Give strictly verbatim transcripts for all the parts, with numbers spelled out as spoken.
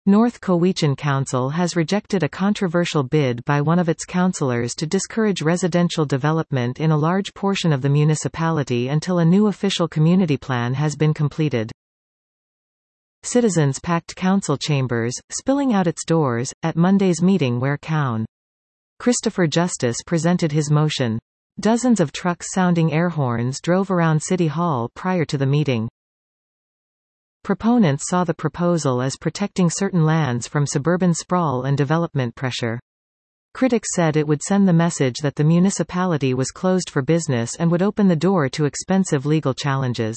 North Cowichan Council has rejected a controversial bid by one of its councillors to discourage residential development in a large portion of the municipality until a new official community plan has been completed. Citizens packed council chambers, spilling out its doors, at Monday's meeting where Coun. Christopher Justice presented his motion. Dozens of trucks sounding air horns drove around City Hall prior to the meeting. Proponents saw the proposal as protecting certain lands from suburban sprawl and development pressure. Critics said it would send the message that the municipality was closed for business and would open the door to expensive legal challenges.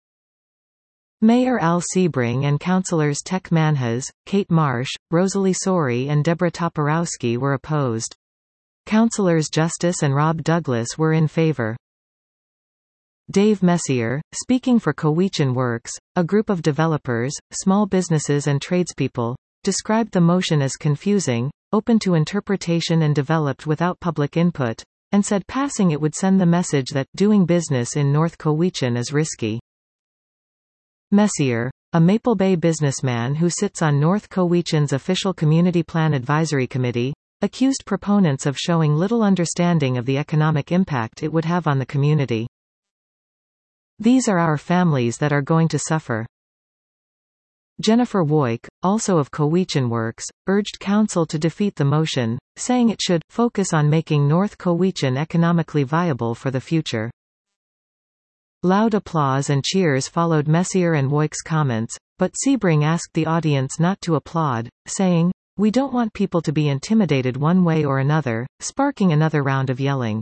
Mayor Al Sebring and councillors Tech Manhas, Kate Marsh, Rosalie Sori and Deborah Toporowski were opposed. Councillors Justice and Rob Douglas were in favour. Dave Messier, speaking for Cowichan Works, a group of developers, small businesses and tradespeople, described the motion as confusing, open to interpretation and developed without public input, and said passing it would send the message that doing business in North Cowichan is risky. Messier, a Maple Bay businessman who sits on North Cowichan's official Community Plan Advisory Committee, accused proponents of showing little understanding of the economic impact it would have on the community. These are our families that are going to suffer. Jennifer Woik, also of Cowichan Works, urged council to defeat the motion, saying it should focus on making North Cowichan economically viable for the future. Loud applause and cheers followed Messier and Woik's comments, but Sebring asked the audience not to applaud, saying, "We don't want people to be intimidated one way or another," sparking another round of yelling.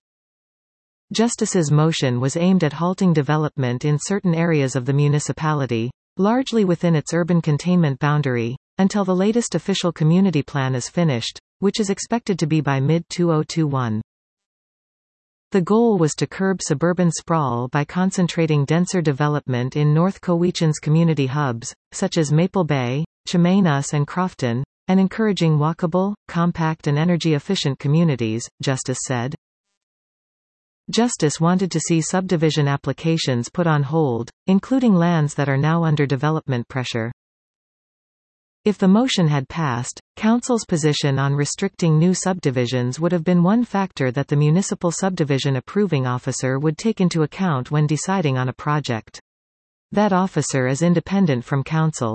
Justice's motion was aimed at halting development in certain areas of the municipality, largely within its urban containment boundary, until the latest official community plan is finished, which is expected to be by mid twenty twenty-one. The goal was to curb suburban sprawl by concentrating denser development in North Cowichan's community hubs, such as Maple Bay, Chemainus and Crofton, and encouraging walkable, compact and energy-efficient communities, Justice said. Justice wanted to see subdivision applications put on hold, including lands that are now under development pressure. If the motion had passed, Council's position on restricting new subdivisions would have been one factor that the municipal subdivision approving officer would take into account when deciding on a project. That officer is independent from Council.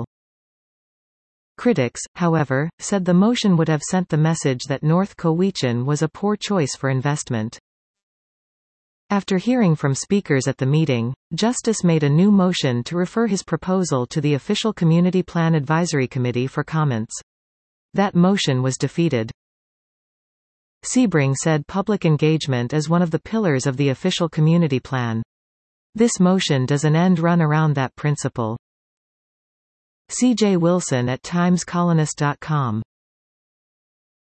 Critics, however, said the motion would have sent the message that North Cowichan was a poor choice for investment. After hearing from speakers at the meeting, Justice made a new motion to refer his proposal to the official Community Plan Advisory Committee for comments. That motion was defeated. Sebring said public engagement is one of the pillars of the official community plan. This motion does an end run around that principle. C J Wilson at times colonist dot com